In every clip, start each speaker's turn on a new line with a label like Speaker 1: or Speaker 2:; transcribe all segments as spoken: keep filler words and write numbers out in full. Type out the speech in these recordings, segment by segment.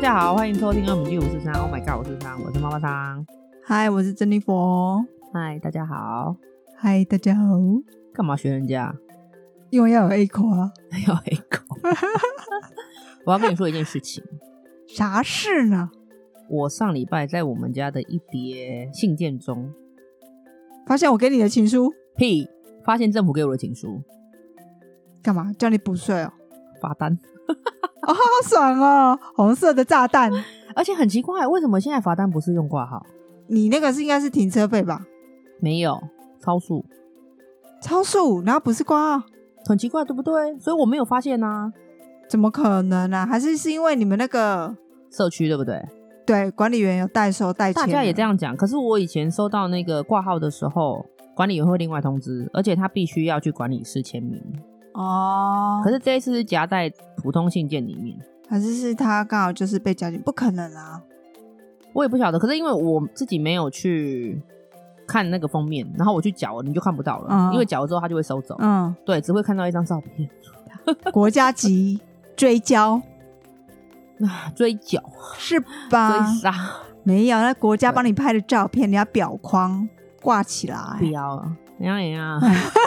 Speaker 1: 家好，欢迎收听二五七五四三 Oh my god 我是三，我是妈妈桑。
Speaker 2: 嗨，我是珍妮佛。
Speaker 1: 嗨，大家好。
Speaker 2: 嗨，大家好。
Speaker 1: 干嘛学人家？
Speaker 2: 因为要有 A 口啊。
Speaker 1: 要 A 口。我要跟你说一件事情。
Speaker 2: 啥事呢？
Speaker 1: 我上礼拜在我们家的一叠信件中
Speaker 2: 发现我给你的情书。
Speaker 1: 屁，发现政府给我的情书。
Speaker 2: 干嘛？叫你补税哦？
Speaker 1: 罚单。
Speaker 2: 哦，好爽哦，红色的炸弹。
Speaker 1: 而且很奇怪，为什么现在罚单不是用挂号？
Speaker 2: 你那个是应该是停车费吧？
Speaker 1: 没有，超速。
Speaker 2: 超速，然后不是挂号，
Speaker 1: 很奇怪对不对？所以我没有发现啊。
Speaker 2: 怎么可能啊？还是是因为你们那个
Speaker 1: 社区对不对？
Speaker 2: 对，管理员有代收代签。
Speaker 1: 大家也这样讲，可是我以前收到那个挂号的时候，管理员会另外通知，而且他必须要去管理室签名。
Speaker 2: 哦，
Speaker 1: 可是这一次是夹在普通信件里面，
Speaker 2: 还是是他刚好就是被夹进？不可能啊，
Speaker 1: 我也不晓得。可是因为我自己没有去看那个封面，然后我去缴你就看不到了，嗯、因为缴了之后他就会收走。嗯，对，只会看到一张照片。
Speaker 2: 国家级追交
Speaker 1: 追缴
Speaker 2: 是吧？
Speaker 1: 追杀
Speaker 2: 没有，那国家帮你拍的照片，你要裱框挂起来。
Speaker 1: 不要了，怎样怎样。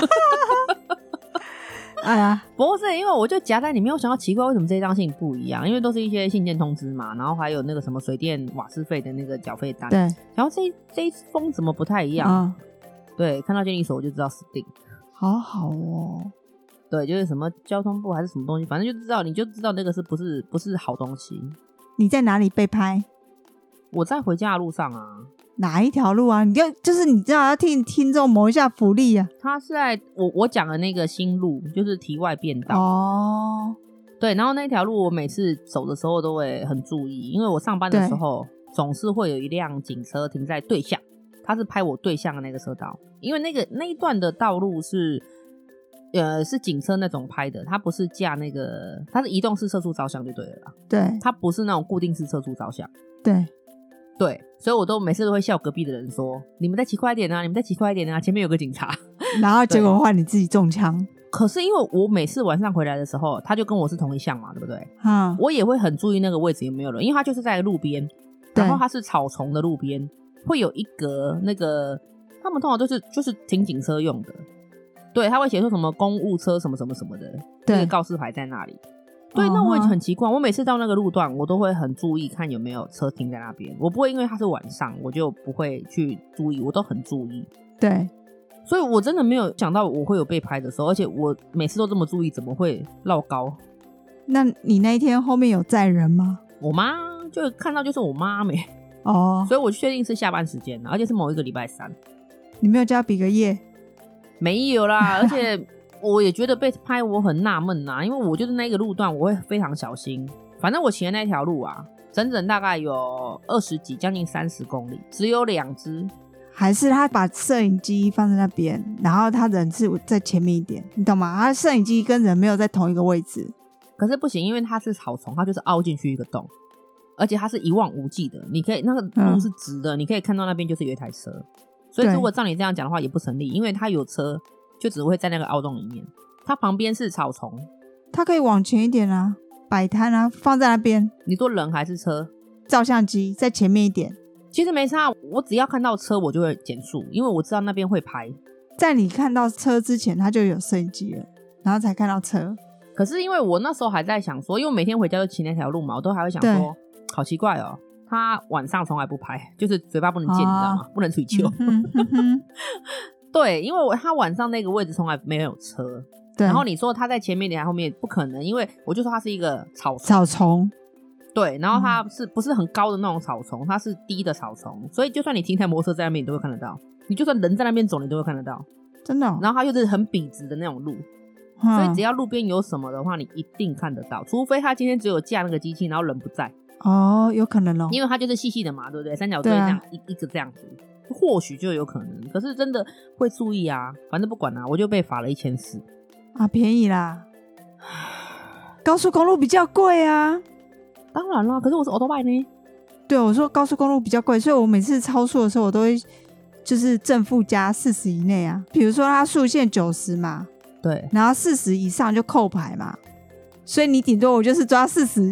Speaker 2: 哎呀，
Speaker 1: 不是，因为我就夹在里面，我想要奇怪为什么这张信不一样，因为都是一些信件通知嘛，然后还有那个什么水电瓦斯费的那个缴费单，
Speaker 2: 对，
Speaker 1: 然后这这一封怎么不太一样？嗯、对，看到监理所我就知道死定，
Speaker 2: 好好哦，
Speaker 1: 对，就是什么交通部还是什么东西，反正就知道，你就知道那个是不是不是好东西。
Speaker 2: 你在哪里被拍？
Speaker 1: 我在回家的路上啊。
Speaker 2: 哪一条路啊？你要就是你知道要替听众谋一下福利啊。
Speaker 1: 他是在我我讲的那个新路，就是题外变道
Speaker 2: 哦。
Speaker 1: 对，然后那条路我每次走的时候都会很注意，因为我上班的时候总是会有一辆警车停在对向，他是拍我对向的那个车道，因为那个那一段的道路是呃是警车那种拍的，它不是架那个，它是移动式测速照相就对了啦。
Speaker 2: 对，
Speaker 1: 它不是那种固定式测速照相。
Speaker 2: 对。
Speaker 1: 对，所以我都每次都会笑隔壁的人说：“你们再骑快一点啊，你们再骑快一点啊，前面有个警察。”
Speaker 2: 然后结果换你自己中枪。
Speaker 1: 可是因为我每次晚上回来的时候，他就跟我是同一项嘛，对不对？嗯，我也会很注意那个位置有没有人，因为他就是在路边，然后他是草丛的路边，会有一格那个，他们通常都是就是停警车用的。对，他会写出什么公务车什么什么什么的，那个告示牌在那里。对，那我也很奇怪，我每次到那个路段我都会很注意看有没有车停在那边，我不会因为它是晚上我就不会去注意，我都很注意。
Speaker 2: 对，
Speaker 1: 所以我真的没有想到我会有被拍的时候，而且我每次都这么注意，怎么会落高？
Speaker 2: 那你那一天后面有载人吗？
Speaker 1: 我妈就看到就是我妈没
Speaker 2: 哦，
Speaker 1: 所以我确定是下班时间，而且是某一个礼拜三。
Speaker 2: 你没有叫她比个耶？
Speaker 1: 没有啦，而且我也觉得被拍我很纳闷啊，因为我就是那个路段我会非常小心。反正我骑的那条路啊，整整大概有二十几将近三十公里，只有两只。
Speaker 2: 还是他把摄影机放在那边，然后他人是在前面一点，你懂吗？他摄影机跟人没有在同一个位置。
Speaker 1: 可是不行，因为它是草丛，它就是凹进去一个洞，而且它是一望无际的，你可以那个路是直的、嗯、你可以看到那边就是有一台车，所以如果照你这样讲的话也不成立，因为它有车就只会在那个凹洞里面，它旁边是草丛，
Speaker 2: 它可以往前一点啊，摆摊啊，放在那边。
Speaker 1: 你说人还是车？
Speaker 2: 照相机在前面一点。
Speaker 1: 其实没差，我只要看到车我就会减速，因为我知道那边会拍。
Speaker 2: 在你看到车之前它就有摄影机了，然后才看到车。
Speaker 1: 可是因为我那时候还在想说，因为我每天回家就骑那条路嘛，我都还会想说好奇怪哦，他晚上从来不拍，就是嘴巴不能贱、哦、你知道吗？不能吹球、嗯嗯嗯、对，因为我他晚上那个位置从来没有车，对，然后你说他在前面点还后面不可能，因为我就说他是一个草丛
Speaker 2: 草丛，
Speaker 1: 对，然后它是不是很高的那种草丛，它是低的草丛，所以就算你停台摩托车在那边你都会看得到，你就算人在那边走你都会看得到，
Speaker 2: 真的、哦、
Speaker 1: 然后它又是很笔直的那种路、嗯、所以只要路边有什么的话你一定看得到，除非他今天只有架那个机器然后人不在
Speaker 2: 哦，有可能哦，
Speaker 1: 因为它就是细细的嘛，对不对？三角锥这样、啊、一, 一个这样子或许就有可能，可是真的会注意啊，反正不管啊，我就被罚了一千四
Speaker 2: 啊，便宜啦高速公路比较贵啊。
Speaker 1: 当然啦，可是我是 Autobike 呢。
Speaker 2: 对，我说高速公路比较贵，所以我每次超速的时候我都会就是正负加四十以内啊，比如说它速限九十嘛，
Speaker 1: 对，
Speaker 2: 然后四十以上就扣牌嘛，所以你顶多我就是抓四十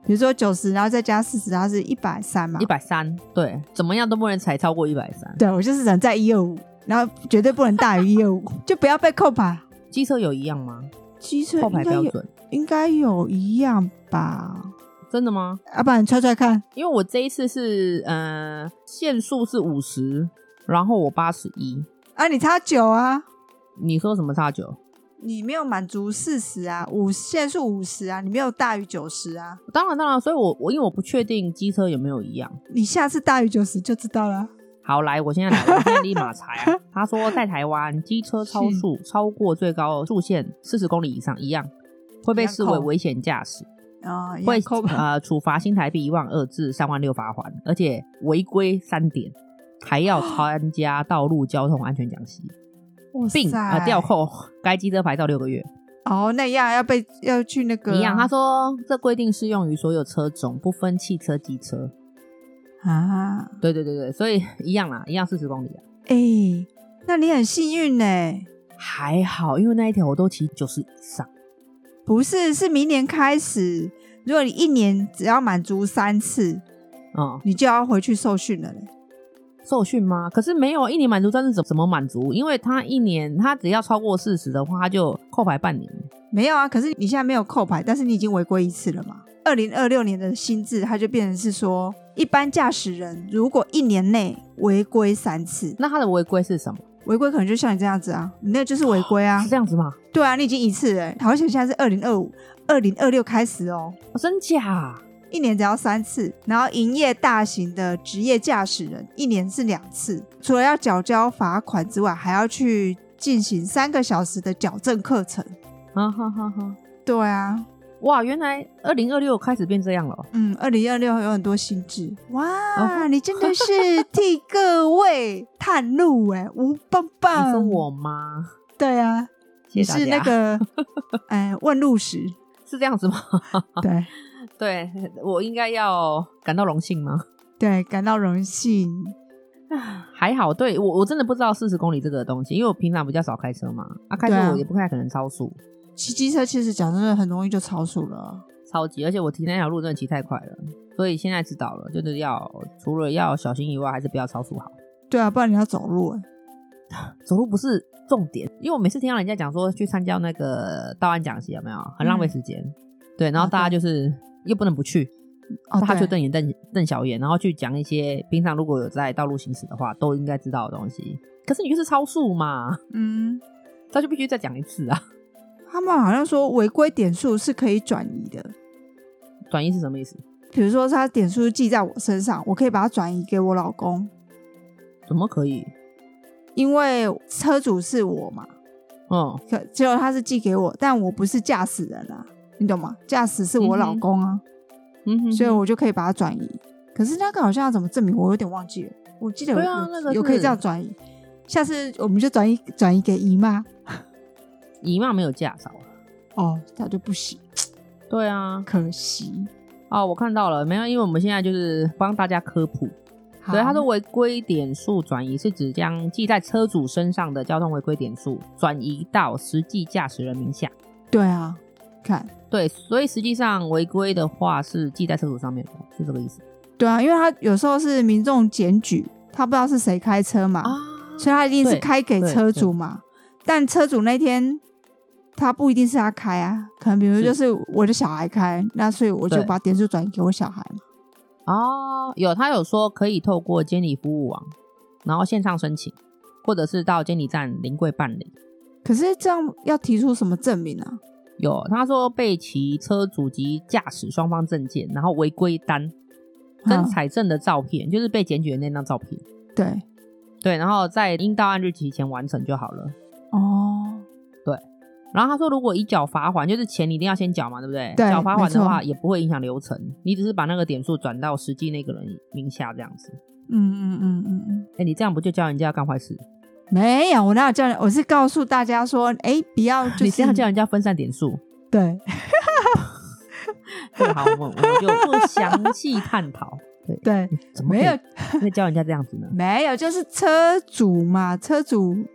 Speaker 2: 比如说九十，然后再加四十，它是一百三嘛。
Speaker 1: 一百三，对，怎么样都不能踩超过一百三。
Speaker 2: 对，我就是人在一二五，然后绝对不能大于一二五，就不要被扣牌。
Speaker 1: 机车有一样吗？
Speaker 2: 机车
Speaker 1: 扣牌标准
Speaker 2: 应该有一样吧？
Speaker 1: 真的吗？
Speaker 2: 要、啊、不然你揣揣看。
Speaker 1: 因为我这一次是呃限速是五十，然后我八十一。
Speaker 2: 啊，你差九啊？
Speaker 1: 你说什么差九？
Speaker 2: 你没有满足四十啊，五限速五十啊，你没有大于九十啊。
Speaker 1: 当然当然，所以我我因为我不确定机车有没有一样。
Speaker 2: 你下次大于九十就知道了。
Speaker 1: 好，来，我现在来，我现在立马查啊。他说在台湾机车超速超过最高速限四十公里以上，一样会被视为危险驾驶。
Speaker 2: 哦、
Speaker 1: 会呃处罚新台币一万二至三万六罚款，而且违规三点，还要参加道路交通安全讲习，并呃吊扣该机车牌照六个月。
Speaker 2: 哦，那一样要被要去那个、啊、
Speaker 1: 一样。他说这规定适用于所有车种，不分汽车、机车
Speaker 2: 啊。
Speaker 1: 对对对对，所以一样啦，一样四十公里啊。
Speaker 2: 哎、欸，那你很幸运呢、欸。
Speaker 1: 还好，因为那一条我都骑九十以上。
Speaker 2: 不是，是明年开始，如果你一年只要满足三次，嗯，你就要回去受训了嘞。
Speaker 1: 受训吗？可是没有，一年满足三次怎么满足？因为他一年他只要超过四十的话，他就扣牌半年。
Speaker 2: 没有啊，可是你现在没有扣牌，但是你已经违规一次了嘛。二零二六年的新制，它就变成是说，一般驾驶人如果一年内违规三次，
Speaker 1: 那他的违规是什么？
Speaker 2: 违规可能就像你这样子啊，你那就是违规啊。是
Speaker 1: 这样子吗？
Speaker 2: 对啊，你已经一次了、欸，好像现在是二零二五、二零二六开始哦。
Speaker 1: 哦，真假？
Speaker 2: 一年只要三次，然后营业大型的职业驾驶人一年是两次。除了要缴交罚款之外，还要去进行三个小时的矫正课程。
Speaker 1: 啊哈哈哈！
Speaker 2: 对啊，
Speaker 1: 哇，原来二零二六开始变这样了。
Speaker 2: 嗯，二零二六有很多新制。哇，哦、你真的是替各位探路哎、欸，吴棒棒。
Speaker 1: 你说我吗？
Speaker 2: 对啊，
Speaker 1: 谢谢大家。
Speaker 2: 你是那个哎问路时
Speaker 1: 是这样子吗？
Speaker 2: 对
Speaker 1: 对，我应该要感到荣幸吗？
Speaker 2: 对，感到荣幸。
Speaker 1: 还好，对我我真的不知道四十公里这个东西，因为我平常比较少开车嘛，啊，开车我也不太可能超速。
Speaker 2: 骑机车其实讲真的很容易就超速了，
Speaker 1: 超级，而且我骑那条路真的骑太快了，所以现在知道了，就是要除了要小心以外，还是不要超速好。
Speaker 2: 对啊，不然你要走路哎、
Speaker 1: 欸，走路不是重点，因为我每次听到人家讲说去参加那个道安讲习有没有，很浪费时间、嗯，对，然后大家就是、哦、又不能不去，哦、大家就瞪眼瞪瞪小眼，然后去讲一些平常如果有在道路行驶的话都应该知道的东西，可是你就是超速嘛，嗯，他就必须再讲一次啊。
Speaker 2: 他们好像说违规点数是可以转移的。
Speaker 1: 转移是什么意思？
Speaker 2: 比如说他点数记在我身上，我可以把它转移给我老公。
Speaker 1: 怎么可以？
Speaker 2: 因为车主是我嘛，嗯，可结果他是寄给我，但我不是驾驶人啊，你懂吗？驾驶是我老公啊，嗯哼，所以我就可以把它转移。可是那个好像要怎么证明，我有点忘记了。我记得有、啊那个、有可以这样转移，下次我们就转移转移给姨妈。
Speaker 1: 姨妈没有驾照
Speaker 2: 哦，那就不行。
Speaker 1: 对啊，
Speaker 2: 可惜
Speaker 1: 哦。我看到了，没有，因为我们现在就是帮大家科普。对，他说违规点数转移是指将记在车主身上的交通违规点数转移到实际驾驶人名下。
Speaker 2: 对啊，看，对，
Speaker 1: 所以实际上违规的话是记在车主上面的，是这个意思。
Speaker 2: 对啊，因为他有时候是民众检举，他不知道是谁开车嘛、啊，所以他一定是开给车主嘛。但车主那天他不一定是他开啊，可能比如就是我的小孩开，那所以我就把点数转移给我小孩嘛。
Speaker 1: 哦，有，他有说可以透过监理服务网，然后线上申请，或者是到监理站临柜办理。
Speaker 2: 可是这样要提出什么证明啊？
Speaker 1: 有，他说备齐车主及驾驶双方证件，然后违规单跟采证的照片，就是被检举的那张照片。
Speaker 2: 对
Speaker 1: 对，然后在应到案日期前完成就好了。
Speaker 2: 哦，
Speaker 1: 对。然后他说如果以缴罚款，就是钱你一定要先缴嘛，对不对？
Speaker 2: 对，
Speaker 1: 缴罚款的话也不会影响流程，你只是把那个点数转到实际那个人名下这样子。
Speaker 2: 嗯嗯嗯嗯嗯。
Speaker 1: 哎、欸，你这样不就教人家干坏事？
Speaker 2: 没有，我哪有教人？我是告诉大家说，哎、欸，不要就是你
Speaker 1: 这样叫人家分散点数。
Speaker 2: 对。
Speaker 1: 对，好，我们我们就不详细探讨。对
Speaker 2: 对，
Speaker 1: 怎么没有会教人家这样子呢？
Speaker 2: 没有，就是车主嘛，车主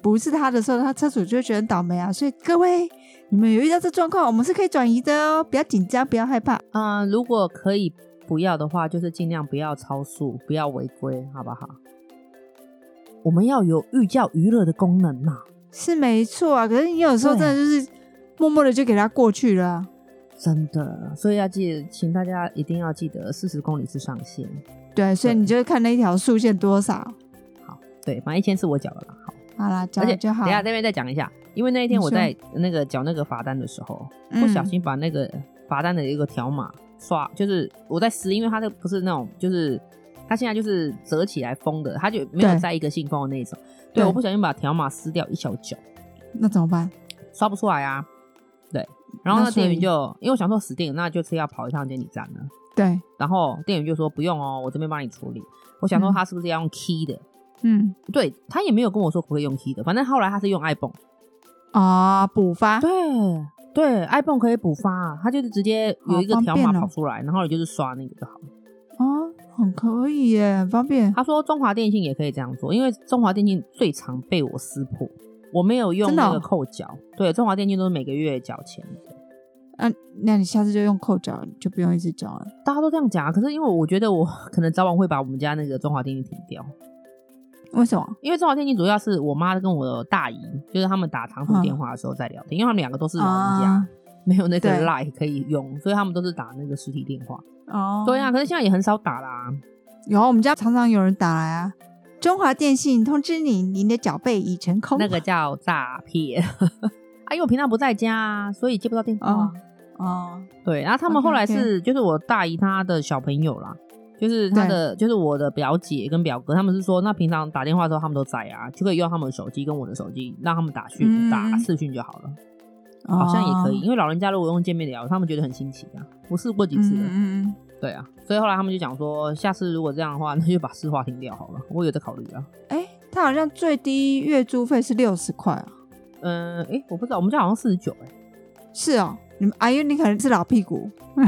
Speaker 2: 不是他的时候，他车主就会觉得很倒霉啊。所以各位，你们有遇到这状况，我们是可以转移的哦，不要紧张，不要害怕。
Speaker 1: 嗯、呃，如果可以不要的话，就是尽量不要超速，不要违规，好不好？我们要有寓教于乐的功能嘛。
Speaker 2: 是没错啊，可是你有时候真的就是默默的就给他过去了、啊，
Speaker 1: 真的。所以要记得，请大家一定要记得四十公里是上限。
Speaker 2: 对，所以你就看那一条速线多少。
Speaker 1: 好，对，反正一千是我缴了啦。好，
Speaker 2: 好啦，缴了就好。
Speaker 1: 等一下这边再讲一下，因为那一天我在那个缴那个罚单的时候，不小心把那个罚单的一个条码刷，就是我在撕，因为它这不是那种，就是它现在就是折起来封的，它就没有在一个信封的那种。对，我不小心把条码撕掉一小角，
Speaker 2: 那怎么办？
Speaker 1: 刷不出来啊。对，然后那店员就因为我想说死定了，那就是要跑一趟监理站了。
Speaker 2: 对，
Speaker 1: 然后店员就说不用哦，我这边帮你处理。我想说他是不是要用 key 的？
Speaker 2: 嗯，
Speaker 1: 对，他也没有跟我说可以用 key 的，反正后来他是用 iPhone
Speaker 2: 啊补发。
Speaker 1: 对对 ，iPhone 可以补发，他就是直接有一个条码跑出来，哦、然后你就是刷那个就好了。
Speaker 2: 哦，很可以耶，很方便。
Speaker 1: 他说中华电信也可以这样做，因为中华电信最常被我撕破，我没有用那个扣缴。哦、对，中华电信都是每个月缴钱的。
Speaker 2: 啊，那你下次就用扣缴，就不用一直缴了。
Speaker 1: 大家都这样讲，可是因为我觉得我可能早晚会把我们家那个中华电信停掉。
Speaker 2: 为什么？
Speaker 1: 因为中华电信主要是我妈跟我的大姨，就是他们打长途电话的时候在聊天，嗯、因为他们两个都是老人家，啊、没有那个 Line 可以用，所以他们都是打那个实体电话。哦，对啊，可是现在也很少打啦。
Speaker 2: 有，我们家常常有人打来啊。中华电信通知你，您的缴费已成空。
Speaker 1: 那个叫诈骗。啊，因为我平常不在家啊，所以接不到电话。哦，哦对，然后他们后来是 okay, okay. 就是我大姨她的小朋友啦，就是她的就是我的表姐跟表哥，他们是说那平常打电话的时候他们都在啊，就可以用他们的手机跟我的手机让他们打讯、嗯、打视讯就好了。好像也可以，因为老人家如果用见面聊，他们觉得很新奇啊。我试过几次了，嗯嗯对啊，所以后来他们就讲说，下次如果这样的话，那就把市话停掉好了。我有在考虑啊。
Speaker 2: 哎、欸，他好像最低月租费是六十块啊。
Speaker 1: 嗯，哎、欸，我不知道，我们家好像四十九哎。是
Speaker 2: 哦，你们阿姨你可能是老屁股。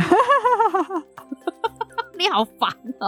Speaker 1: 你好烦哦。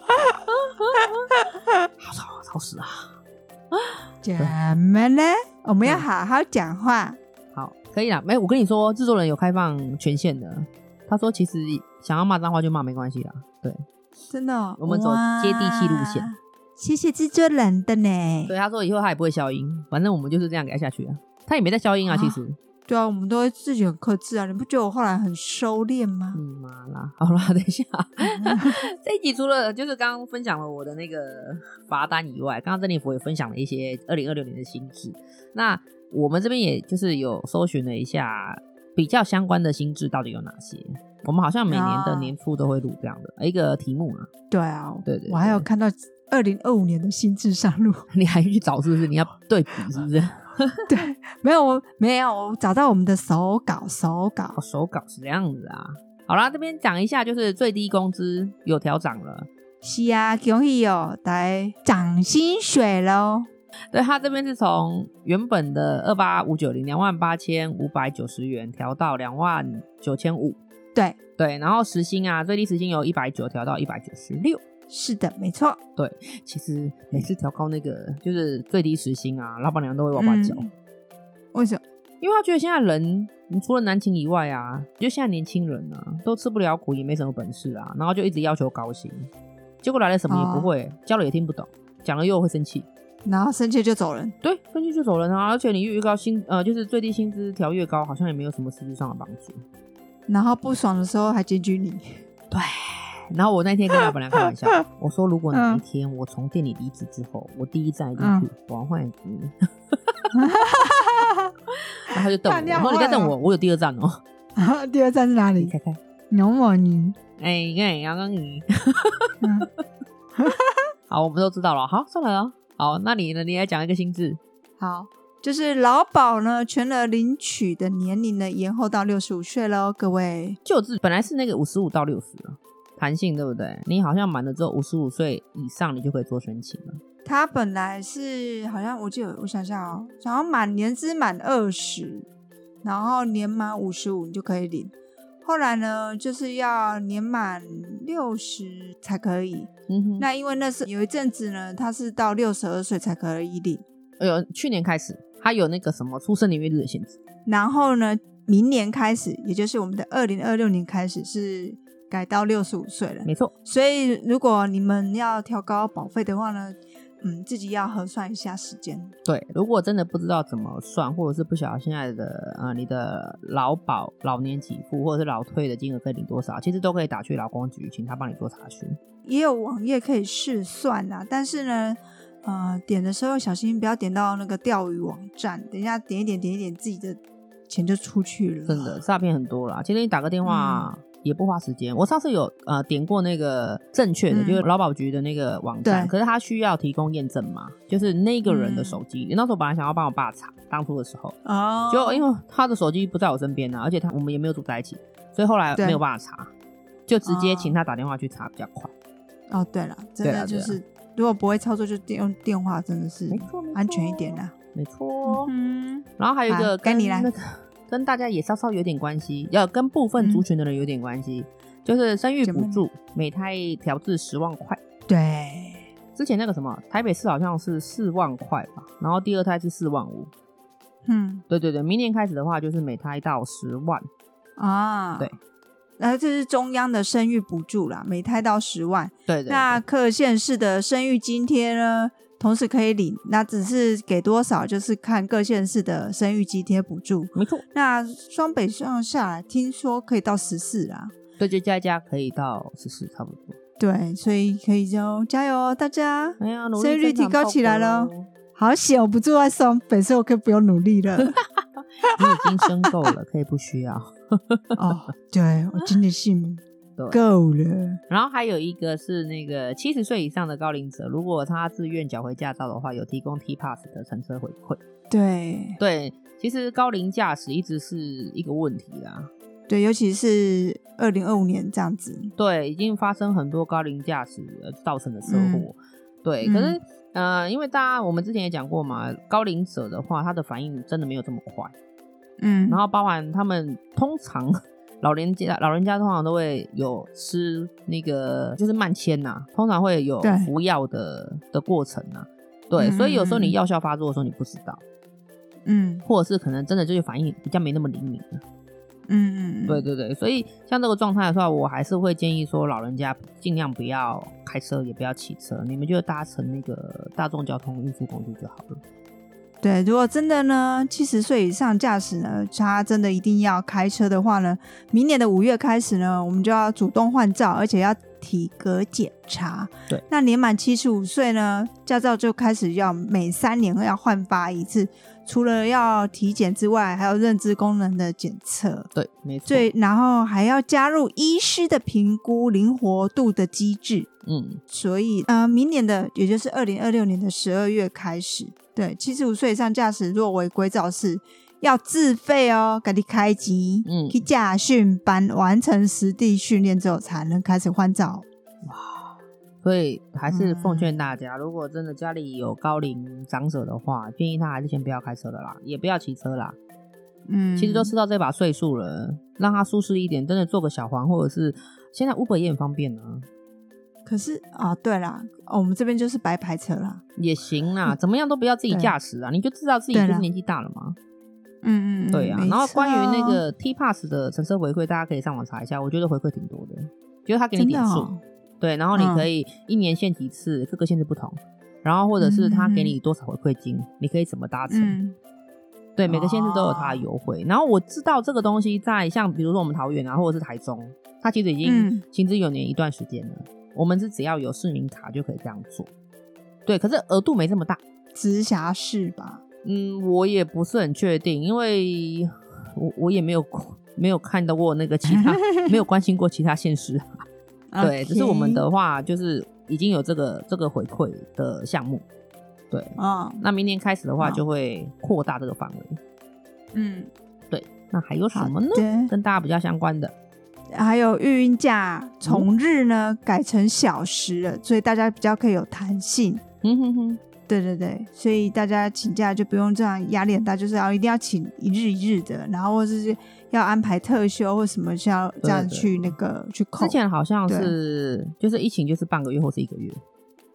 Speaker 1: 好吵，吵死啊！
Speaker 2: 怎么了？我们要好好讲话。
Speaker 1: 好，可以啦。没，我跟你说，制作人有开放权限的。他说，其实想要骂脏话就骂没关系啦。对，
Speaker 2: 真的、哦，
Speaker 1: 我们走接地气路线。
Speaker 2: 谢谢制作人的呢。
Speaker 1: 对，他说以后他也不会消音，反正我们就是这样给他下去啊。他也没在消音啊，啊其实。
Speaker 2: 对啊，我们都会自己很克制啊。你不觉得我后来很收敛吗？
Speaker 1: 嗯妈啦，好啦，等一下，这一集除了就是刚刚分享了我的那个罚单以外，刚刚珍妮佛也分享了一些二零二六年的新制。那我们这边也就是有搜寻了一下比较相关的新制到底有哪些。我们好像每年的年初都会录这样的一个题目啊。
Speaker 2: 对啊，
Speaker 1: 对 对, 对，
Speaker 2: 我还有看到二零二五年的新制上路。
Speaker 1: 你还去找是不是？你要对比是不是？
Speaker 2: 对，没有我没有我找到我们的手稿，手稿、
Speaker 1: 哦、手稿是这样子啊。好啦，这边讲一下，就是最低工资有调涨了。
Speaker 2: 是啊，恭喜哦，来涨薪水咯。
Speaker 1: 对，他这边是从原本的二八五九零两万八千五百九十元调到两万九千五。
Speaker 2: 对
Speaker 1: 对，然后时薪啊，最低时薪由一百九调到一百九十六。
Speaker 2: 是的，没错。对，
Speaker 1: 其实每次调高那个就是最低时薪啊，老板娘都会哇哇叫。
Speaker 2: 嗯、为什么？
Speaker 1: 因为他觉得现在人除了男情以外啊，就现在年轻人啊，都吃不了苦，也没什么本事啊，然后就一直要求高薪，结果来了什么也不会，哦、教了也听不懂，讲了又会生气，
Speaker 2: 然后生气就走人。
Speaker 1: 对，生气就走人啊！而且你越高薪，呃，就是最低薪资调越高，好像也没有什么实质上的帮助。
Speaker 2: 然后不爽的时候还检举你。
Speaker 1: 对。然后我那天跟老板娘开玩笑，我说如果哪一天我从店里离职之后，我第一站一定去我要换一个。然后他就瞪我，然后你再瞪我，我有第二站哦。
Speaker 2: 第二站是哪里？
Speaker 1: 你开开。
Speaker 2: 牛魔尼。
Speaker 1: 哎，你看阳刚鱼。好，我们都知道了。好，上来了。好，那你呢？你来讲一个新制。
Speaker 2: 好，就是劳保呢，全额领取的年龄呢，延后到六十五岁喽，各位。
Speaker 1: 旧制本来是那个五十五到六十了。弹性对不对？你好像满了之后五十五岁以上你就可以做申请了。
Speaker 2: 他本来是好像我记得我想想哦，好像满年资满二十，然后年满五十五你就可以领。后来呢，就是要年满六十才可以。嗯哼。那因为那是有一阵子呢，他是到六十二岁才可以领。
Speaker 1: 有去年开始它有那个什么出生年月日的限制，
Speaker 2: 然后呢明年开始也就是我们的二零二六年开始是改到六十五岁了，
Speaker 1: 没错。
Speaker 2: 所以如果你们要调高保费的话呢，嗯，自己要核算一下时间。
Speaker 1: 对，如果真的不知道怎么算，或者是不晓得现在的呃你的劳保老年给付或者是劳退的金额可以领多少，其实都可以打去劳工局请他帮你做查询，
Speaker 2: 也有网页可以试算啦，但是呢呃，点的时候小心不要点到那个钓鱼网站，等一下点一点点一点自己的钱就出去了，
Speaker 1: 真的诈骗很多啦。其实你打个电话、嗯也不花时间，我上次有呃点过那个正确的、嗯、就是劳保局的那个网站，可是他需要提供验证码，就是那个人的手机、嗯、那时候本来想要帮我爸查，当初的时候哦，就因为他的手机不在我身边啊，而且他我们也没有住在一起，所以后来没有办法查，就直接请他打电话去查比较快。
Speaker 2: 哦对了，真的就是、啊啊、如果不会操作就用电话真的是安全一点啦，
Speaker 1: 没错、嗯、然后还有一个
Speaker 2: 该你来、那个
Speaker 1: 跟大家也稍稍有点关系，要跟部分族群的人有点关系、嗯、就是生育补助每胎调至十万块。
Speaker 2: 对，
Speaker 1: 之前那个什么台北市好像是四万块吧，然后第二胎是四万五。嗯，对对对，明年开始的话就是每胎到十万
Speaker 2: 啊。对，那这是中央的生育补助啦，每胎到十万。
Speaker 1: 对 对, 对，
Speaker 2: 那各县市的生育津贴呢同时可以领，那只是给多少就是看各县市的生育津贴补助。
Speaker 1: 没错，
Speaker 2: 那双北上下来听说可以到十四啦，
Speaker 1: 对，就加一加可以到十四差不多。
Speaker 2: 对，所以可以就加油哦大家，
Speaker 1: 哎呀，
Speaker 2: 生育率提高起来了。好险我不住在双北，所以我可以不用努力了。
Speaker 1: 你已经生够了，可以不需要。
Speaker 2: 哦，对，我真的是够了。
Speaker 1: 然后还有一个是那个七十岁以上的高龄者，如果他自愿缴回驾照的话，有提供 T Pass 的乘车回馈。
Speaker 2: 对
Speaker 1: 对，其实高龄驾驶一直是一个问题啦。
Speaker 2: 对，尤其是二零二五年这样子，
Speaker 1: 对，已经发生很多高龄驾驶造成的车祸、嗯、对，可是、嗯、呃，因为大家我们之前也讲过嘛，高龄者的话他的反应真的没有这么快，嗯，然后包含他们通常老人家老人家通常都会有吃那个就是慢迁呐、啊，通常会有服药的的过程啊，对、嗯，所以有时候你药效发作的时候你不知道，嗯，或者是可能真的就是反应比较没那么灵敏了。嗯嗯，对对对，所以像这个状态的话，我还是会建议说，老人家尽量不要开车，也不要骑车，你们就搭乘那个大众交通运输工具就好了。
Speaker 2: 对，如果真的呢，七十岁以上驾驶呢，他真的一定要开车的话呢，明年的五月开始呢，我们就要主动换照，而且要体格检查。
Speaker 1: 对，
Speaker 2: 那年满七十五岁呢，驾照就开始要每三年要换发一次。除了要体检之外，还有认知功能的检测，
Speaker 1: 对，没错。
Speaker 2: 对，然后还要加入医师的评估灵活度的机制。嗯，所以呃，明年的也就是二零二六年的十二月开始，对，七十五岁以上驾驶若违规肇事，要自费哦，给你开机，嗯，去驾训班完成实地训练之后，才能开始换照。哇！
Speaker 1: 所以还是奉劝大家、嗯、如果真的家里有高龄长者的话，建议他还是先不要开车的啦，也不要骑车啦。嗯，其实都吃到这把岁数了，让他舒适一点，真的做个小黄，或者是现在 Uber 也很方便啊。
Speaker 2: 可是啊，对啦、哦、我们这边就是白牌车啦，
Speaker 1: 也行啦，怎么样都不要自己驾驶啊，你就知道自己就是年纪大了嘛。嗯嗯，对啊。然后关于那个 T Pass 的乘车回馈，大家可以上网查一下，我觉得回馈挺多的，就是他给你点数。对，然后你可以一年限几次、嗯、各个县市不同，然后或者是他给你多少回馈金、嗯、你可以怎么达成、嗯、对，每个县市都有他的优惠、哦、然后我知道这个东西在像比如说我们桃园啊或者是台中，它其实已经行之有年一段时间了、嗯、我们是只要有市民卡就可以这样做。对，可是额度没这么大，
Speaker 2: 直辖市吧，
Speaker 1: 嗯，我也不是很确定，因为我我也没有没有看到过那个其他没有关心过其他县市对，只是我们的话就是已经有这个这个回馈的项目，对、哦、那明年开始的话就会扩大这个范围。嗯，对，那还有什么呢跟大家比较相关的？
Speaker 2: 还有育婴假从日呢、嗯、改成小时了，所以大家比较可以有弹性。嗯哼哼，对对对，所以大家请假就不用这样压力很大，就是要一定要请一日一日的，然后或者是要安排特休或什么，像这样去那个去扣。
Speaker 1: 之前好像是就是一请就是半个月或是一个月。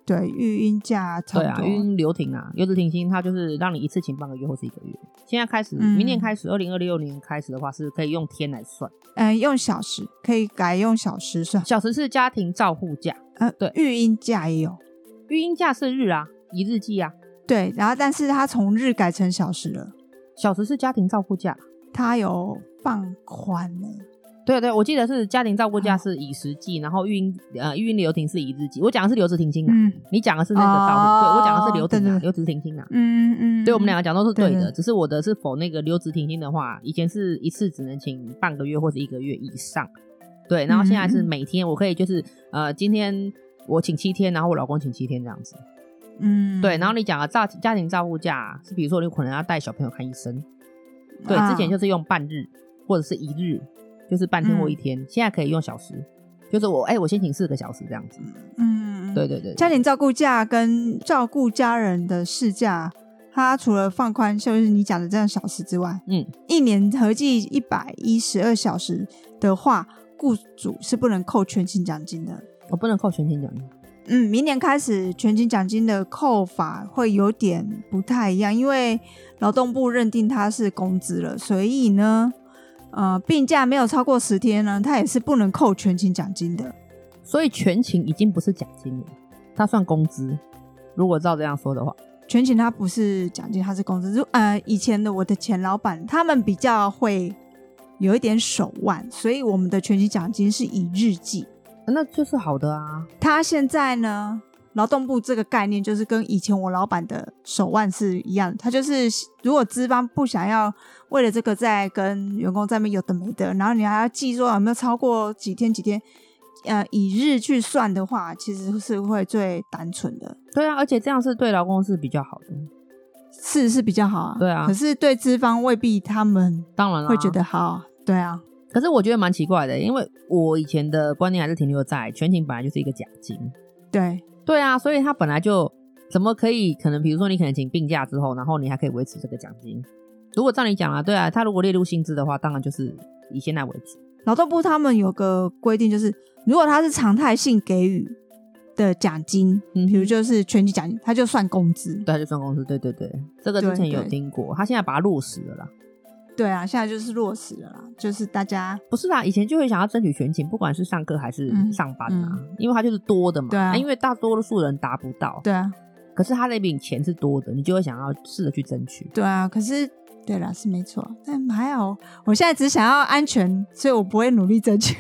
Speaker 2: 对，育婴假差不多。
Speaker 1: 对啊，育婴留停啊，留职停薪，它就是让你一次请半个月或是一个月。现在开始，嗯、明年开始，二零二六年开始的话，是可以用天来算。
Speaker 2: 嗯，用小时可以改用小时算。
Speaker 1: 小时是家庭照护假，
Speaker 2: 呃，对，育婴假也有。
Speaker 1: 育婴假是日啊，一日计啊。
Speaker 2: 对，然后但是它从日改成小时了。
Speaker 1: 小时是家庭照顾假，
Speaker 2: 它有放宽了。
Speaker 1: 对对，我记得是家庭照顾假是以时计，然后育婴呃育婴留停是以日计。我讲的是留职停薪啊，嗯、你讲的是那个照顾，哦、对我讲的是留停啊，留职停薪啊。嗯嗯，对我们两个讲都是对的，对对，只是我的是否那个留职停薪的话，以前是一次只能请半个月或者一个月以上，对，然后现在是每天我可以就是呃今天我请七天，然后我老公请七天这样子。嗯，对，然后你讲的家家庭照顾假是比如说你可能要带小朋友看医生，对，之前就是用半日或者是一日。就是半天或一天，嗯、现在可以用小时，就是我哎、欸，我先请四个小时这样子。嗯，对对 对, 对。
Speaker 2: 家庭照顾假跟照顾家人的事假，它除了放宽就是你讲的这样小时之外，嗯，一年合计一百一十二小时的话，雇主是不能扣全勤奖金的。
Speaker 1: 我不能扣全勤奖金。
Speaker 2: 嗯，明年开始全勤奖金的扣法会有点不太一样，因为劳动部认定它是工资了，所以呢。呃，病假没有超过十天呢，它也是不能扣全勤奖金的。
Speaker 1: 所以全勤已经不是奖金了，它算工资。如果照这样说的话，
Speaker 2: 全勤它不是奖金，它是工资。呃，以前的我的前老板，他们比较会有一点手腕，所以我们的全勤奖金是以日计，
Speaker 1: 那就是好的啊。
Speaker 2: 他现在呢？劳动部这个概念就是跟以前我老板的手腕是一样的，他就是如果资方不想要为了这个再跟员工在那边有的没的，然后你还要记说有没有超过几天几天，呃，以日去算的话，其实是会最单纯的。
Speaker 1: 对啊，而且这样是对劳工是比较好的，
Speaker 2: 是是比较好啊。
Speaker 1: 对啊，
Speaker 2: 可是对资方未必他们
Speaker 1: 当然
Speaker 2: 会觉得好。对啊，
Speaker 1: 可是我觉得蛮奇怪的，因为我以前的观念还是停留在全勤本来就是一个奖金。
Speaker 2: 对。
Speaker 1: 对啊，所以他本来就怎么可以可能比如说你可能请病假之后，然后你还可以维持这个奖金。如果照你讲啊，对啊，他如果列入薪资的话，当然就是以现在为主。
Speaker 2: 劳动部他们有个规定，就是如果他是常态性给予的奖金，嗯，比如就是全勤奖金，他就算工资。
Speaker 1: 对，他就算工资。对对对，这个之前有听过，他现在把它落实了啦。
Speaker 2: 对啊，现在就是落实了啦，就是大家
Speaker 1: 不是啦，以前就会想要争取全勤，不管是上课还是上班啊，嗯嗯、因为它就是多的嘛，
Speaker 2: 对啊，
Speaker 1: 因为大多数人达不到，
Speaker 2: 对啊，
Speaker 1: 可是他那笔钱是多的，你就会想要试着去争取，
Speaker 2: 对啊，可是对啦是没错，但还好，我现在只想要安全，所以我不会努力争取，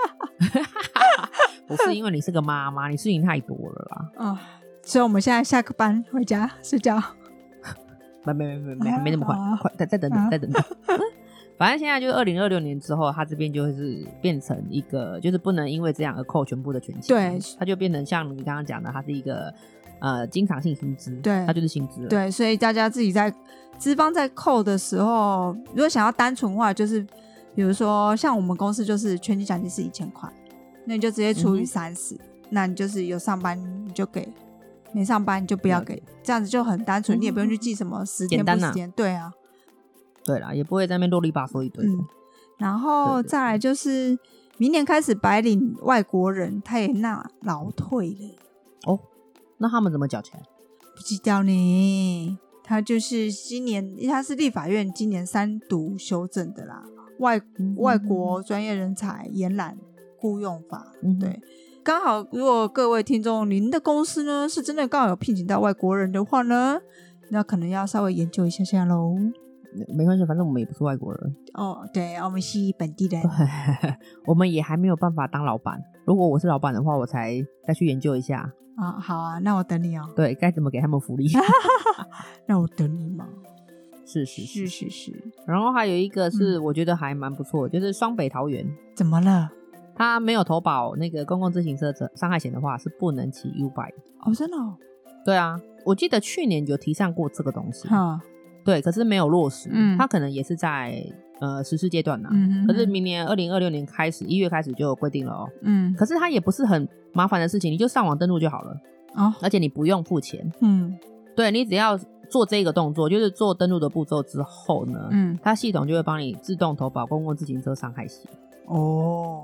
Speaker 1: 不是因为你是个妈妈，你事情太多了啦，
Speaker 2: 哦，所以我们现在下个班回家睡觉。
Speaker 1: 没没没没没那么快，啊、快再再等等、啊、再等等。反正现在就是二零二六年之后，它这边就会是变成一个，就是不能因为这样而扣全部的全勤。
Speaker 2: 对，
Speaker 1: 它就变成像你刚刚讲的，它是一个呃经常性薪资，
Speaker 2: 对，
Speaker 1: 它就是薪资了。
Speaker 2: 对，所以大家自己在资方在扣的时候，如果想要单纯化，就是比如说像我们公司就是全勤奖金是一千块，那你就直接除以三十、嗯，那你就是有上班你就给。没上班你就不要给，这样子就很单纯、嗯、你也不用去记什么十天不十天、啊、对啊
Speaker 1: 对啦，也不会在那边啰里吧嗦一堆、嗯、
Speaker 2: 然后再来就是明年开始白领外国人他也纳劳退了
Speaker 1: 哦，那他们怎么缴钱？
Speaker 2: 不知道呢，他就是今年他是立法院今年三读修正的啦，外、嗯、外国专业人才延揽雇用法、嗯、对，刚好如果各位听众您的公司呢是真的刚好有聘请到外国人的话呢，那可能要稍微研究一下下咯。
Speaker 1: 没关系，反正我们也不是外国人
Speaker 2: 哦，对，我们是本地人
Speaker 1: 我们也还没有办法当老板，如果我是老板的话我才再去研究一下
Speaker 2: 啊、哦。好啊，那我等你哦。
Speaker 1: 对，该怎么给他们福利
Speaker 2: 那我等你嘛。
Speaker 1: 是是
Speaker 2: 是是是。
Speaker 1: 然后还有一个是我觉得还蛮不错的、嗯、就是双北桃园。
Speaker 2: 怎么了？
Speaker 1: 他没有投保那个公共自行车伤害险的话是不能骑 U-Bike
Speaker 2: 哦，真的哦？
Speaker 1: 对啊，我记得去年有提倡过这个东西，对，可是没有落实，嗯，他可能也是在呃实施阶段啦、啊嗯、可是明年二零二六年开始一月开始就有规定了哦，嗯，可是它也不是很麻烦的事情，你就上网登录就好了哦，而且你不用付钱，嗯，对，你只要做这个动作，就是做登录的步骤之后呢，嗯，它系统就会帮你自动投保公共自行车伤害险哦。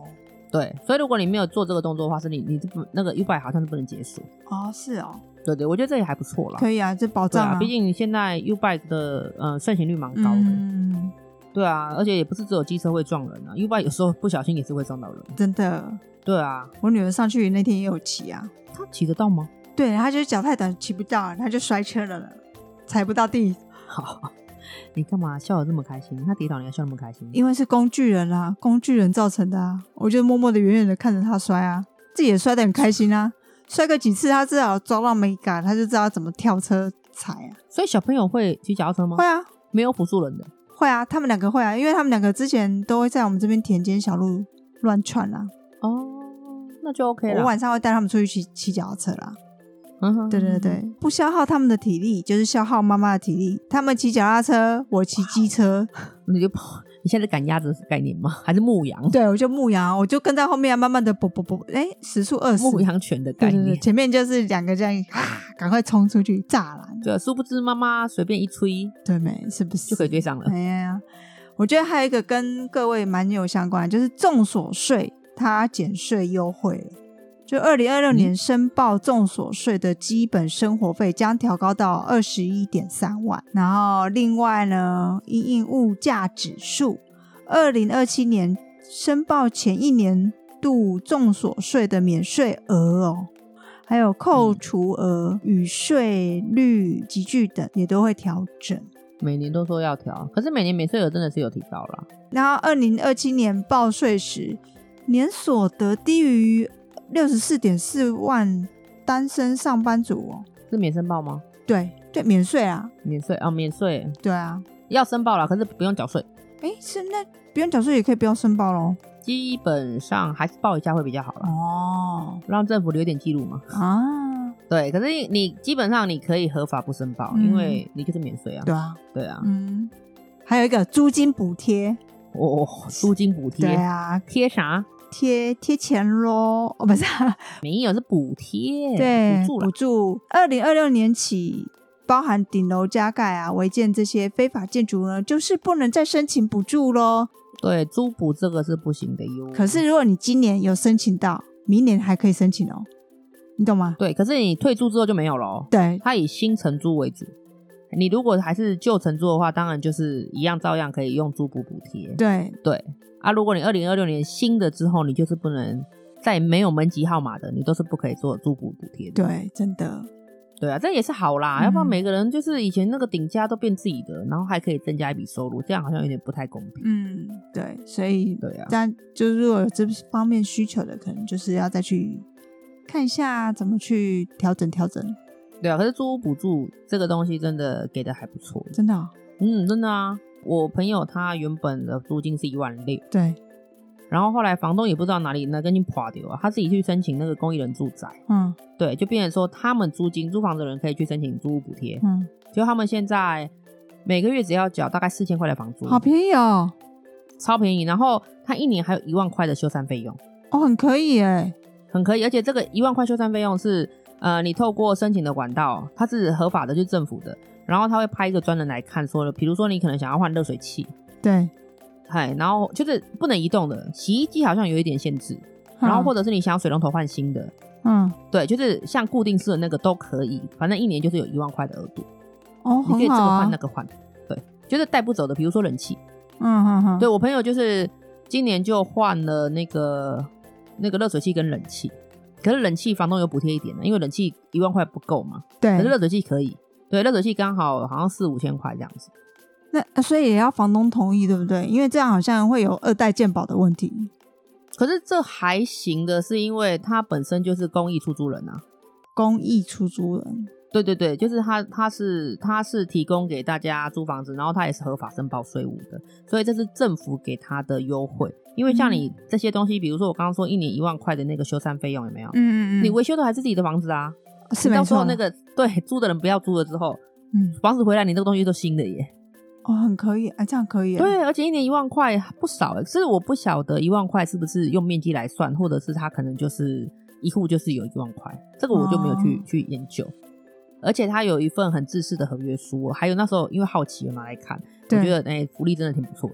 Speaker 1: 对，所以如果你没有做这个动作的话，是你你那个 U-Bike 好像是不能解锁。
Speaker 2: 哦，是哦。
Speaker 1: 对对，我觉得这也还不错啦。
Speaker 2: 可以啊，这保障啊。
Speaker 1: 毕竟现在 U-Bike 的呃盛行率蛮高的。嗯。对啊，而且也不是只有机车会撞人啊 ，U-Bike 有时候不小心也是会撞到人。
Speaker 2: 真的。对
Speaker 1: 啊，
Speaker 2: 我女儿上去那天也有骑啊。
Speaker 1: 她骑得到吗？
Speaker 2: 对，她就是脚太短骑不到，她就摔车了了，踩不到地。
Speaker 1: 好。你干嘛笑得这么开心？他跌倒你还笑那么开心？
Speaker 2: 因为是工具人啊，工具人造成的啊。我就默默的远远的看着他摔啊，自己也摔得很开心啊。摔个几次他至少抓到美感，他就知道怎么跳车踩啊。
Speaker 1: 所以小朋友会骑脚踏车吗？
Speaker 2: 会啊。
Speaker 1: 没有辅助人的？
Speaker 2: 会啊，他们两个会啊，因为他们两个之前都会在我们这边田间小路乱窜啊。
Speaker 1: 哦，那就 OK 了。
Speaker 2: 我晚上会带他们出去骑骑脚踏车啦。
Speaker 1: 嗯哼，
Speaker 2: 对对对，不消耗他们的体力，就是消耗妈妈的体力。他们骑脚踏车，我骑机车，
Speaker 1: 你就跑。你现在赶鸭子是概念吗？还是牧羊？
Speaker 2: 对，我就牧羊，我就跟在后面，慢慢的啵啵啵，哎，时速二十，
Speaker 1: 牧羊犬的概念。
Speaker 2: 对对对，前面就是两个这样啊，赶快冲出去栅栏。
Speaker 1: 对，殊不知妈妈随便一吹，
Speaker 2: 对没？是不是
Speaker 1: 就可以追上了？
Speaker 2: 哎呀，我觉得还有一个跟各位蛮有相关的，就是重所税它减税优惠了。就二零二六年申报综所税的基本生活费将调高到 二十一点三万，然后另外呢，因应物价指数，二零二七年申报前一年度综所税的免税额哦，还有扣除额与税率集聚等也都会调整。
Speaker 1: 每年都说要调，可是每年免税额真的是有提高啦。
Speaker 2: 然后二零二七年报税时，年所得低于六十四点四万单身上班族哦，
Speaker 1: 是免申报吗？
Speaker 2: 对对，免税啊，
Speaker 1: 免税啊，免税，
Speaker 2: 对啊，
Speaker 1: 要申报啦，可是不用缴税。
Speaker 2: 哎，是那不用缴税也可以不用申报咯？
Speaker 1: 基本上还是报一下会比较好啦。
Speaker 2: 哦，
Speaker 1: 让政府留点记录嘛。
Speaker 2: 啊，
Speaker 1: 对，可是你基本上你可以合法不申报，嗯，因为你就是免税啊。
Speaker 2: 对啊，
Speaker 1: 对啊，
Speaker 2: 嗯，还有一个租金补贴
Speaker 1: 哦，租金补贴，
Speaker 2: 对啊，
Speaker 1: 贴啥？
Speaker 2: 贴贴钱咯，哦不是，
Speaker 1: 没有，是补贴，
Speaker 2: 对，
Speaker 1: 补助
Speaker 2: 补助。二零二六年起，包含顶楼加盖啊、违建这些非法建筑呢，就是不能再申请补助咯。
Speaker 1: 对，租补这个是不行的哟。
Speaker 2: 可是如果你今年有申请到，明年还可以申请哦，你懂吗？
Speaker 1: 对，可是你退租之后就没有了。
Speaker 2: 对，
Speaker 1: 它以新承租为主。你如果还是旧承租的话，当然就是一样照样可以用租补补贴。
Speaker 2: 对
Speaker 1: 对啊，如果你二零二六年新的之后，你就是不能在没有门级号码的，你都是不可以做租补补贴的。
Speaker 2: 对，真的。
Speaker 1: 对啊，这也是好啦，嗯，要不然每个人就是以前那个顶家都变自己的，然后还可以增加一笔收入，这样好像有点不太公平。
Speaker 2: 嗯，对，所以
Speaker 1: 对啊，
Speaker 2: 但就是如果有这方面需求的，可能就是要再去看一下怎么去调整调整。
Speaker 1: 对啊，可是租屋补助这个东西真的给的还不错，
Speaker 2: 真的，哦，
Speaker 1: 嗯，真的啊。我朋友他原本的租金是一万六，
Speaker 2: 对，
Speaker 1: 然后后来房东也不知道哪里哪根筋垮掉啊，他自己去申请那个公益人住宅，
Speaker 2: 嗯，
Speaker 1: 对，就变成说他们租金租房的人可以去申请租屋补贴，
Speaker 2: 嗯，
Speaker 1: 就他们现在每个月只要缴大概四千块的房租，
Speaker 2: 好便宜哦，
Speaker 1: 超便宜。然后他一年还有一万块的修缮费用，
Speaker 2: 哦，很可以耶，
Speaker 1: 很可以，而且这个一万块修缮费用是呃你透过申请的管道，它是合法的，就是政府的。然后他会派一个专人来看，说比如说你可能想要换热水器，
Speaker 2: 对，
Speaker 1: 嗨，然后就是不能移动的，洗衣机好像有一点限制，嗯，然后或者是你想要水龙头换新的，
Speaker 2: 嗯，
Speaker 1: 对，就是像固定式的那个都可以，反正一年就是有一万块的额度，
Speaker 2: 哦，
Speaker 1: 你可以这个换，
Speaker 2: 啊，
Speaker 1: 那个换，对，就是带不走的，比如说冷气，
Speaker 2: 嗯哼哼，
Speaker 1: 对，我朋友就是今年就换了那个那个热水器跟冷气，可是冷气房东有补贴一点的，因为冷气一万块不够嘛，
Speaker 2: 对，
Speaker 1: 可是热水器可以。对，热水器刚好好像四五千块这样子，
Speaker 2: 那所以也要房东同意，对不对？因为这样好像会有二代健保的问题。
Speaker 1: 可是这还行的，是因为他本身就是公益出租人啊，
Speaker 2: 公益出租人，
Speaker 1: 对对对，就是他他是他是提供给大家租房子，然后他也是合法申报税务的，所以这是政府给他的优惠。因为像你这些东西，嗯，比如说我刚刚说一年一万块的那个修缮费用，有没有？嗯嗯嗯，你维修的还是自己的房子啊。
Speaker 2: 是没错，到时候
Speaker 1: 那个对租的人不要租了之后，嗯，房子回来你这个东西都新的耶，
Speaker 2: 哦，很可以，哎，这样可以，
Speaker 1: 对，而且一年一万块不少哎，可是我不晓得一万块是不是用面积来算，或者是他可能就是一户就是有一万块，这个我就没有去，哦，去研究。而且他有一份很制式的合约书，还有那时候因为好奇有拿来看，我觉得哎，福利真的挺不错的。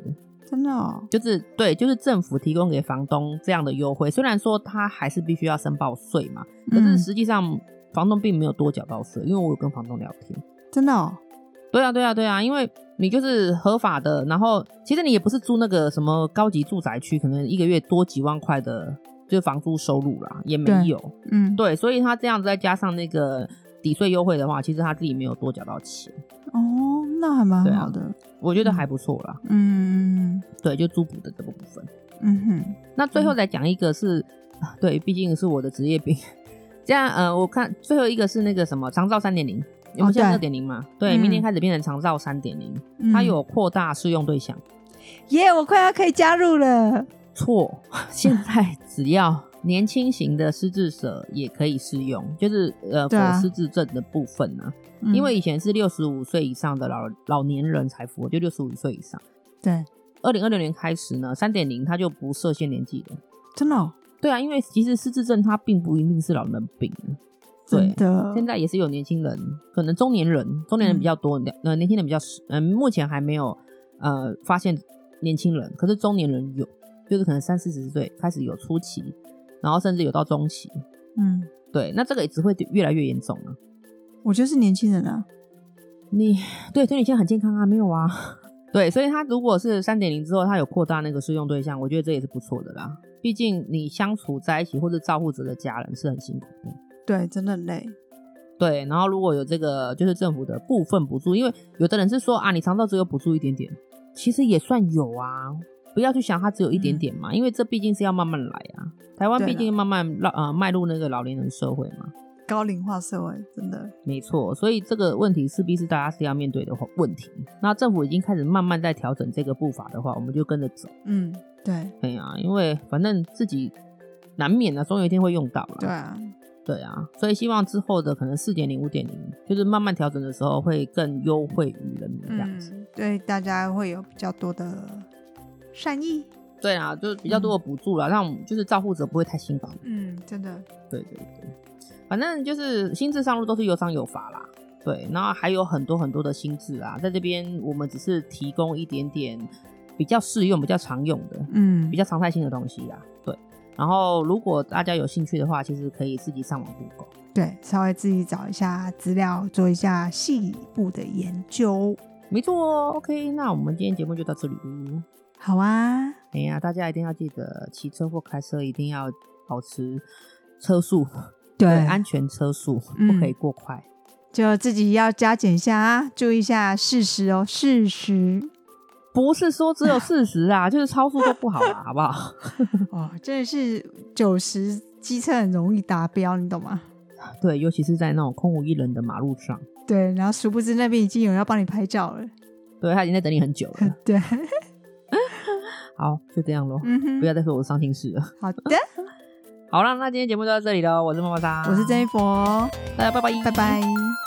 Speaker 2: 真的哦，
Speaker 1: 就是对，就是政府提供给房东这样的优惠，虽然说他还是必须要申报税嘛，可是实际上房东并没有多缴到税，因为我有跟房东聊天。
Speaker 2: 真的哦？
Speaker 1: 对啊对啊对啊，因为你就是合法的，然后其实你也不是住那个什么高级住宅区，可能一个月多几万块的就是房租收入啦，也没有。嗯，对，所以他这样子再加上那个抵税优惠的话，其实他自己没有多缴到钱。
Speaker 2: 哦，那还蛮好的、啊、
Speaker 1: 我觉得还不错啦。嗯，对，就租补的这个部分。嗯哼，那最后再讲一个是、嗯、对，毕竟是我的职业病。这样呃，我看最后一个是那个什么长照 三点零， 我们现在 二点零 嘛，对、嗯、明年开始变成长照 三点零、嗯、它有扩大适用对象。
Speaker 2: 耶、yeah, 我快要可以加入了。
Speaker 1: 错，现在只要年轻型的失智者也可以适用，就是呃否失智症的部分啊、嗯、因为以前是六十五岁以上的 老, 老年人才符合，就六十五岁以上。
Speaker 2: 对，
Speaker 1: 二零二六年开始呢 三点零 它就不设限年纪了。
Speaker 2: 真的哦？
Speaker 1: 对啊，因为其实失智症它并不一定是老人病。
Speaker 2: 真的，
Speaker 1: 现在也是有年轻人，可能中年人中年人比较多、嗯呃、年轻人比较嗯，目前还没有呃发现年轻人，可是中年人有，就是可能三四十岁开始有初期，然后甚至有到中期。嗯，对，那这个也只会越来越严重啊。
Speaker 2: 我就是年轻人啊。
Speaker 1: 你对，所以你现在很健康啊？没有啊。对，所以他如果是 三点零 之后他有扩大那个适用对象，我觉得这也是不错的啦，毕竟你相处在一起或者照顾者的家人是很辛苦的。
Speaker 2: 对，真的很累。
Speaker 1: 对，然后如果有这个就是政府的部分补助，因为有的人是说啊，你长照只有补助一点点，其实也算有啊，不要去想它只有一点点嘛、嗯、因为这毕竟是要慢慢来啊，台湾毕竟慢慢呃迈入那个老年人社会嘛，
Speaker 2: 高龄化社会，真的
Speaker 1: 没错，所以这个问题势必是大家是要面对的问题。那政府已经开始慢慢在调整这个步伐的话，我们就跟着走。
Speaker 2: 嗯，对，
Speaker 1: 对啊，因为反正自己难免啊，总有一天会用到啦。
Speaker 2: 对啊，
Speaker 1: 对啊，所以希望之后的可能 四点零 五点零 就是慢慢调整的时候会更优惠于人民这样子、
Speaker 2: 嗯、对，大家会有比较多的善意。
Speaker 1: 对啊，就是比较多的补助啦、嗯、让就是照顾者不会太辛苦。
Speaker 2: 嗯，真的。
Speaker 1: 对对对，反正就是新制上路都是有赏有罚啦。对，然后还有很多很多的新制啊，在这边我们只是提供一点点比较适用比较常用的嗯，比较常态性的东西啦。对，然后如果大家有兴趣的话，其实可以自己上网 Google，
Speaker 2: 对，稍微自己找一下资料，做一下细部的研究。
Speaker 1: 没错 OK， 那我们今天节目就到这里了。
Speaker 2: 好啊，
Speaker 1: 哎呀，大家一定要记得骑车或开车一定要保持车速， 对, 对安全车速、嗯、不可以过快，
Speaker 2: 就自己要加减一下啊，注意一下事实哦，事实
Speaker 1: 不是说只有四十啊就是超速都不好啦好不好
Speaker 2: 哦，真的是九十机车很容易达标，你懂吗？
Speaker 1: 对，尤其是在那种空无一人的马路上。
Speaker 2: 对，然后殊不知那边已经有人要帮你拍照了。
Speaker 1: 对，他已经在等你很久了
Speaker 2: 对
Speaker 1: 好，就这样咯、嗯、不要再说我是伤心事了。
Speaker 2: 好的
Speaker 1: 好了，那今天节目就到这里了，我是妈妈莎，
Speaker 2: 我是珍妮佛，
Speaker 1: 大家拜拜
Speaker 2: 拜拜。